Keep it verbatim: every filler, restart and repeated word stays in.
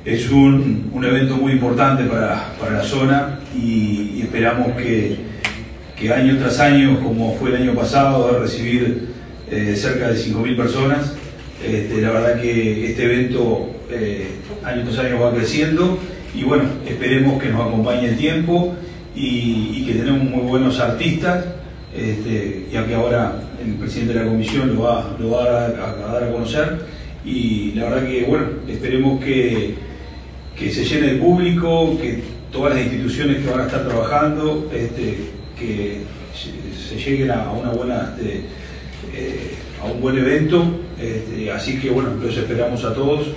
es un, un evento muy importante para, para la zona y, y esperamos que, que año tras año, como fue el año pasado, de recibir eh, cerca de cinco mil personas. Este, la verdad que este evento eh, año tras año va creciendo y bueno, esperemos que nos acompañe el tiempo y, y que tenemos muy buenos artistas, este, ya que ahora el presidente de la comisión lo va, lo va a, dar a, a dar a conocer y la verdad que bueno, esperemos que, que se llene el público, que todas las instituciones que van a estar trabajando, este, que se lleguen a una buena este, eh, a un buen evento, este, así que bueno, los esperamos a todos.